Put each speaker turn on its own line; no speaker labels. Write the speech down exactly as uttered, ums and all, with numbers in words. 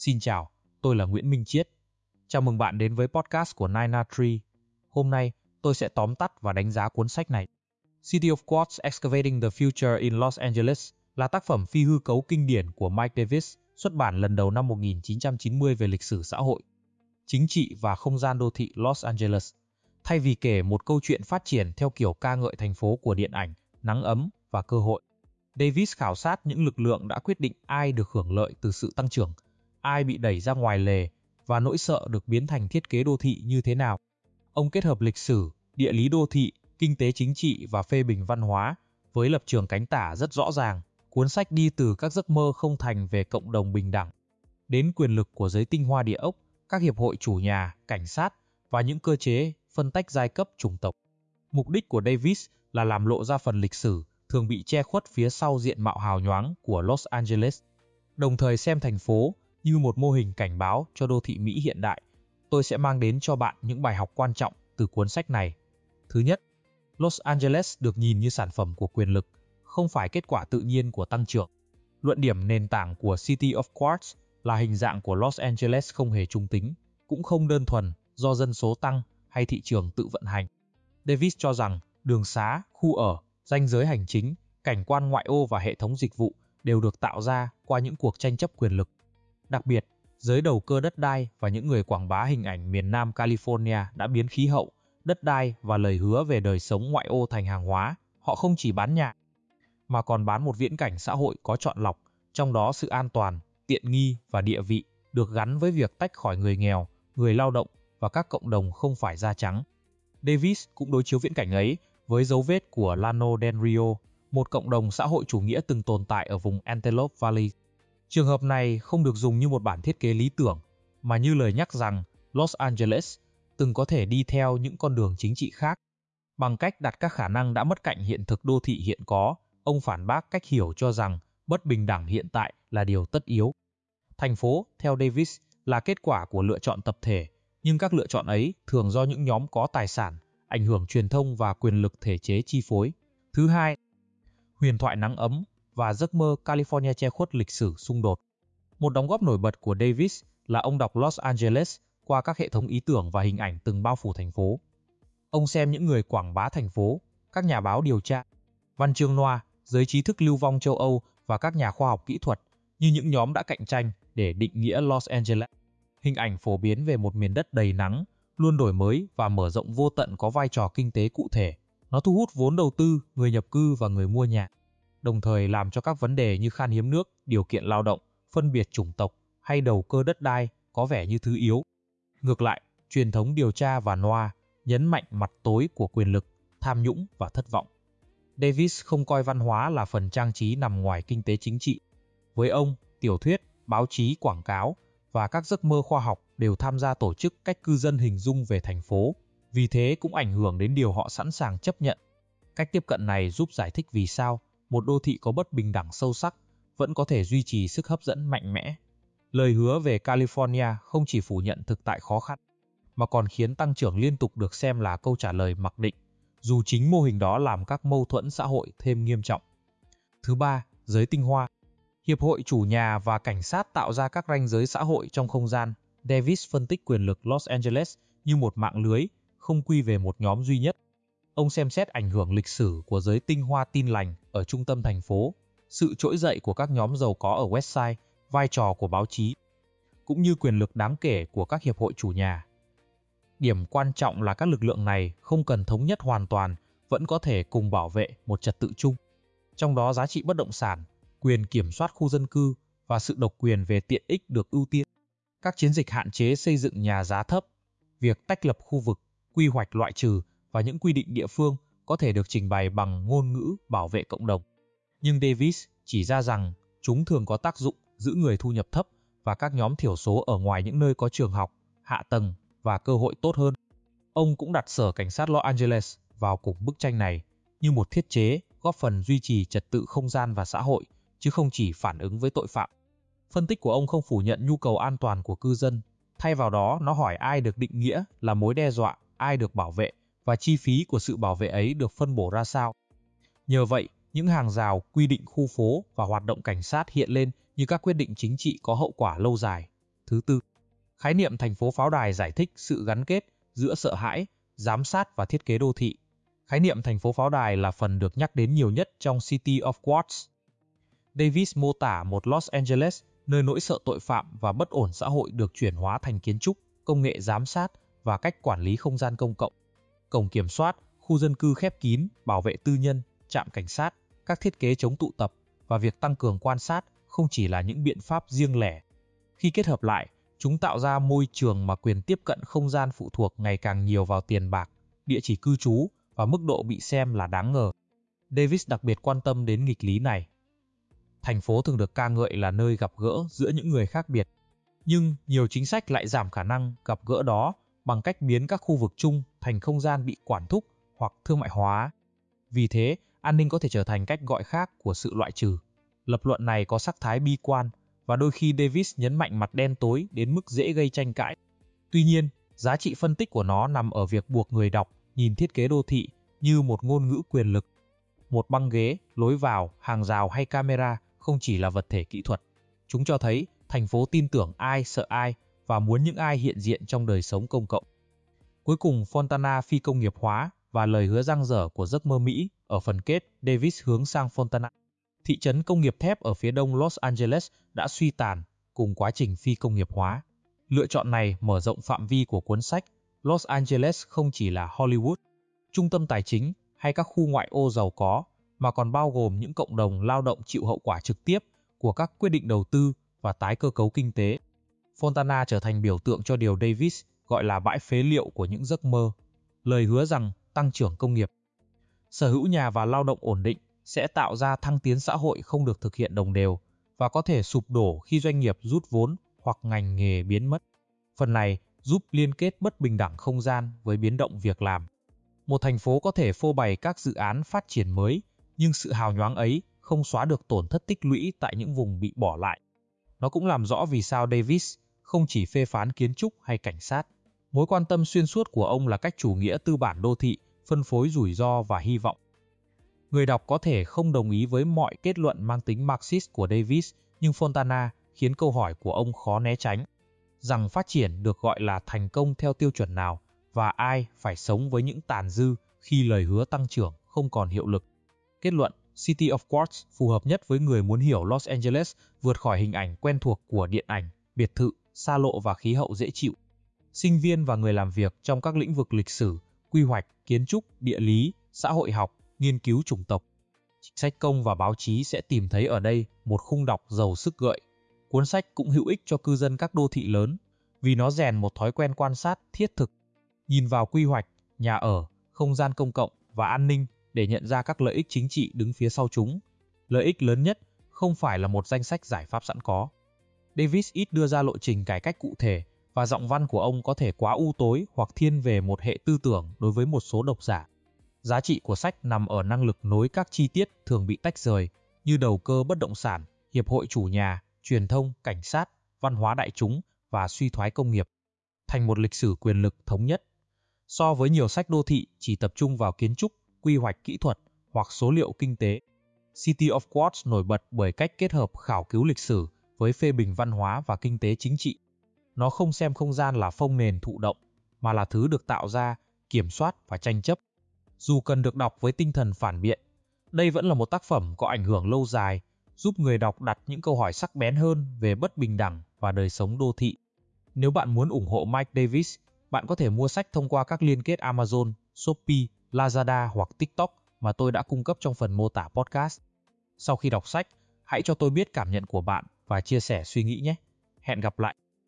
Xin chào, tôi là Nguyễn Minh Chiết. Chào mừng bạn đến với podcast của nine a Tree. Hôm nay, tôi sẽ tóm tắt và đánh giá cuốn sách này. City of Quartz Excavating the Future in Los Angeles là tác phẩm phi hư cấu kinh điển của Mike Davis, xuất bản lần đầu năm một nghìn chín trăm chín mươi về lịch sử xã hội, chính trị và không gian đô thị Los Angeles. Thay vì kể một câu chuyện phát triển theo kiểu ca ngợi thành phố của điện ảnh, nắng ấm và cơ hội, Davis khảo sát những lực lượng đã quyết định ai được hưởng lợi từ sự tăng trưởng, ai bị đẩy ra ngoài lề và nỗi sợ được biến thành thiết kế đô thị như thế nào. Ông kết hợp lịch sử, địa lý đô thị, kinh tế chính trị và phê bình văn hóa với lập trường cánh tả rất rõ ràng. Cuốn sách đi từ các giấc mơ không thành về cộng đồng bình đẳng đến quyền lực của giới tinh hoa địa ốc, các hiệp hội chủ nhà, cảnh sát và những cơ chế phân tách giai cấp chủng tộc. Mục đích của Davis là làm lộ ra phần lịch sử thường bị che khuất phía sau diện mạo hào nhoáng của Los Angeles, đồng thời xem thành phố như một mô hình cảnh báo cho đô thị Mỹ hiện đại. Tôi sẽ mang đến cho bạn những bài học quan trọng từ cuốn sách này. Thứ nhất, Los Angeles được nhìn như sản phẩm của quyền lực, không phải kết quả tự nhiên của tăng trưởng. Luận điểm nền tảng của City of Quartz là hình dạng của Los Angeles không hề trung tính, cũng không đơn thuần do dân số tăng hay thị trường tự vận hành. Davis cho rằng đường xá, khu ở, ranh giới hành chính, cảnh quan ngoại ô và hệ thống dịch vụ đều được tạo ra qua những cuộc tranh chấp quyền lực. Đặc biệt, giới đầu cơ đất đai và những người quảng bá hình ảnh miền Nam California đã biến khí hậu, đất đai và lời hứa về đời sống ngoại ô thành hàng hóa. Họ không chỉ bán nhà, mà còn bán một viễn cảnh xã hội có chọn lọc, trong đó sự an toàn, tiện nghi và địa vị được gắn với việc tách khỏi người nghèo, người lao động và các cộng đồng không phải da trắng. Davis cũng đối chiếu viễn cảnh ấy với dấu vết của Llano del Rio, một cộng đồng xã hội chủ nghĩa từng tồn tại ở vùng Antelope Valley. Trường hợp này không được dùng như một bản thiết kế lý tưởng, mà như lời nhắc rằng Los Angeles từng có thể đi theo những con đường chính trị khác. Bằng cách đặt các khả năng đã mất cạnh hiện thực đô thị hiện có, ông phản bác cách hiểu cho rằng bất bình đẳng hiện tại là điều tất yếu. Thành phố, theo Davis, là kết quả của lựa chọn tập thể, nhưng các lựa chọn ấy thường do những nhóm có tài sản, ảnh hưởng truyền thông và quyền lực thể chế chi phối. Thứ hai, huyền thoại nắng ấm và giấc mơ California che khuất lịch sử xung đột. Một đóng góp nổi bật của Davis là ông đọc Los Angeles qua các hệ thống ý tưởng và hình ảnh từng bao phủ thành phố. Ông xem những người quảng bá thành phố, các nhà báo điều tra, văn chương noir, giới trí thức lưu vong châu Âu và các nhà khoa học kỹ thuật như những nhóm đã cạnh tranh để định nghĩa Los Angeles. Hình ảnh phổ biến về một miền đất đầy nắng, luôn đổi mới và mở rộng vô tận có vai trò kinh tế cụ thể. Nó thu hút vốn đầu tư, người nhập cư và người mua nhà, đồng thời làm cho các vấn đề như khan hiếm nước, điều kiện lao động, phân biệt chủng tộc hay đầu cơ đất đai có vẻ như thứ yếu. Ngược lại, truyền thống điều tra và noir nhấn mạnh mặt tối của quyền lực, tham nhũng và thất vọng. Davis không coi văn hóa là phần trang trí nằm ngoài kinh tế chính trị. Với ông, tiểu thuyết, báo chí, quảng cáo và các giấc mơ khoa học đều tham gia tổ chức cách cư dân hình dung về thành phố, vì thế cũng ảnh hưởng đến điều họ sẵn sàng chấp nhận. Cách tiếp cận này giúp giải thích vì sao một đô thị có bất bình đẳng sâu sắc vẫn có thể duy trì sức hấp dẫn mạnh mẽ. Lời hứa về California không chỉ phủ nhận thực tại khó khăn, mà còn khiến tăng trưởng liên tục được xem là câu trả lời mặc định, dù chính mô hình đó làm các mâu thuẫn xã hội thêm nghiêm trọng. Thứ ba, giới tinh hoa. Hiệp hội chủ nhà và cảnh sát tạo ra các ranh giới xã hội trong không gian. Davis phân tích quyền lực Los Angeles như một mạng lưới, không quy về một nhóm duy nhất. Ông xem xét ảnh hưởng lịch sử của giới tinh hoa tin lành ở trung tâm thành phố, sự trỗi dậy của các nhóm giàu có ở West Side, vai trò của báo chí, cũng như quyền lực đáng kể của các hiệp hội chủ nhà. Điểm quan trọng là các lực lượng này không cần thống nhất hoàn toàn, vẫn có thể cùng bảo vệ một trật tự chung. Trong đó giá trị bất động sản, quyền kiểm soát khu dân cư và sự độc quyền về tiện ích được ưu tiên. Các chiến dịch hạn chế xây dựng nhà giá thấp, việc tách lập khu vực, quy hoạch loại trừ và những quy định địa phương có thể được trình bày bằng ngôn ngữ bảo vệ cộng đồng. Nhưng Davis chỉ ra rằng chúng thường có tác dụng giữ người thu nhập thấp và các nhóm thiểu số ở ngoài những nơi có trường học, hạ tầng và cơ hội tốt hơn. Ông cũng đặt sở cảnh sát Los Angeles vào cùng bức tranh này như một thiết chế góp phần duy trì trật tự không gian và xã hội, chứ không chỉ phản ứng với tội phạm. Phân tích của ông không phủ nhận nhu cầu an toàn của cư dân, thay vào đó nó hỏi ai được định nghĩa là mối đe dọa, ai được bảo vệ và chi phí của sự bảo vệ ấy được phân bổ ra sao. Nhờ vậy, những hàng rào, quy định khu phố và hoạt động cảnh sát hiện lên như các quyết định chính trị có hậu quả lâu dài. thứ tư. Khái niệm thành phố pháo đài giải thích sự gắn kết giữa sợ hãi, giám sát và thiết kế đô thị. Khái niệm thành phố pháo đài là phần được nhắc đến nhiều nhất trong City of Quartz. Davis mô tả một Los Angeles nơi nỗi sợ tội phạm và bất ổn xã hội được chuyển hóa thành kiến trúc, công nghệ giám sát và cách quản lý không gian công cộng. Cổng kiểm soát, khu dân cư khép kín, bảo vệ tư nhân, trạm cảnh sát, các thiết kế chống tụ tập và việc tăng cường quan sát không chỉ là những biện pháp riêng lẻ. Khi kết hợp lại, chúng tạo ra môi trường mà quyền tiếp cận không gian phụ thuộc ngày càng nhiều vào tiền bạc, địa chỉ cư trú và mức độ bị xem là đáng ngờ. Davis đặc biệt quan tâm đến nghịch lý này. Thành phố thường được ca ngợi là nơi gặp gỡ giữa những người khác biệt, nhưng nhiều chính sách lại giảm khả năng gặp gỡ đó bằng cách biến các khu vực chung thành không gian bị quản thúc hoặc thương mại hóa. Vì thế, an ninh có thể trở thành cách gọi khác của sự loại trừ. Lập luận này có sắc thái bi quan, và đôi khi Davis nhấn mạnh mặt đen tối đến mức dễ gây tranh cãi. Tuy nhiên, giá trị phân tích của nó nằm ở việc buộc người đọc nhìn thiết kế đô thị như một ngôn ngữ quyền lực. Một băng ghế, lối vào, hàng rào hay camera không chỉ là vật thể kỹ thuật. Chúng cho thấy thành phố tin tưởng ai sợ ai và muốn những ai hiện diện trong đời sống công cộng. Cuối cùng, Fontana phi công nghiệp hóa và lời hứa dang dở của giấc mơ Mỹ. Ở phần kết, Davis hướng sang Fontana. Thị trấn công nghiệp thép ở phía đông Los Angeles đã suy tàn cùng quá trình phi công nghiệp hóa. Lựa chọn này mở rộng phạm vi của cuốn sách. Los Angeles không chỉ là Hollywood, trung tâm tài chính hay các khu ngoại ô giàu có, mà còn bao gồm những cộng đồng lao động chịu hậu quả trực tiếp của các quyết định đầu tư và tái cơ cấu kinh tế. Fontana trở thành biểu tượng cho điều Davis gọi là bãi phế liệu của những giấc mơ. Lời hứa rằng tăng trưởng công nghiệp, sở hữu nhà và lao động ổn định sẽ tạo ra thăng tiến xã hội không được thực hiện đồng đều và có thể sụp đổ khi doanh nghiệp rút vốn hoặc ngành nghề biến mất. Phần này giúp liên kết bất bình đẳng không gian với biến động việc làm. Một thành phố có thể phô bày các dự án phát triển mới, nhưng sự hào nhoáng ấy không xóa được tổn thất tích lũy tại những vùng bị bỏ lại. Nó cũng làm rõ vì sao Davis không chỉ phê phán kiến trúc hay cảnh sát. Mối quan tâm xuyên suốt của ông là cách chủ nghĩa tư bản đô thị, phân phối rủi ro và hy vọng. Người đọc có thể không đồng ý với mọi kết luận mang tính Marxist của Davis, nhưng Fontana khiến câu hỏi của ông khó né tránh, rằng phát triển được gọi là thành công theo tiêu chuẩn nào và ai phải sống với những tàn dư khi lời hứa tăng trưởng không còn hiệu lực. Kết luận, City of Quartz phù hợp nhất với người muốn hiểu Los Angeles vượt khỏi hình ảnh quen thuộc của điện ảnh, biệt thự, xa lộ và khí hậu dễ chịu. Sinh viên và người làm việc trong các lĩnh vực lịch sử, quy hoạch, kiến trúc, địa lý, xã hội học, nghiên cứu chủng tộc, chính sách công và báo chí sẽ tìm thấy ở đây một khung đọc giàu sức gợi. Cuốn sách cũng hữu ích cho cư dân các đô thị lớn vì nó rèn một thói quen quan sát thiết thực, nhìn vào quy hoạch, nhà ở, không gian công cộng và an ninh để nhận ra các lợi ích chính trị đứng phía sau chúng. Lợi ích lớn nhất không phải là một danh sách giải pháp sẵn có. Davis ít đưa ra lộ trình cải cách cụ thể và giọng văn của ông có thể quá u tối hoặc thiên về một hệ tư tưởng đối với một số độc giả. Giá trị của sách nằm ở năng lực nối các chi tiết thường bị tách rời như đầu cơ bất động sản, hiệp hội chủ nhà, truyền thông, cảnh sát, văn hóa đại chúng và suy thoái công nghiệp thành một lịch sử quyền lực thống nhất. So với nhiều sách đô thị chỉ tập trung vào kiến trúc, quy hoạch kỹ thuật hoặc số liệu kinh tế, City of Quartz nổi bật bởi cách kết hợp khảo cứu lịch sử với phê bình văn hóa và kinh tế chính trị. Nó không xem không gian là phông nền thụ động, mà là thứ được tạo ra, kiểm soát và tranh chấp. Dù cần được đọc với tinh thần phản biện, đây vẫn là một tác phẩm có ảnh hưởng lâu dài, giúp người đọc đặt những câu hỏi sắc bén hơn về bất bình đẳng và đời sống đô thị. Nếu bạn muốn ủng hộ Mike Davis, bạn có thể mua sách thông qua các liên kết Amazon, Shopee, Lazada hoặc TikTok mà tôi đã cung cấp trong phần mô tả podcast. Sau khi đọc sách, hãy cho tôi biết cảm nhận của bạn và chia sẻ suy nghĩ nhé. Hẹn gặp lại!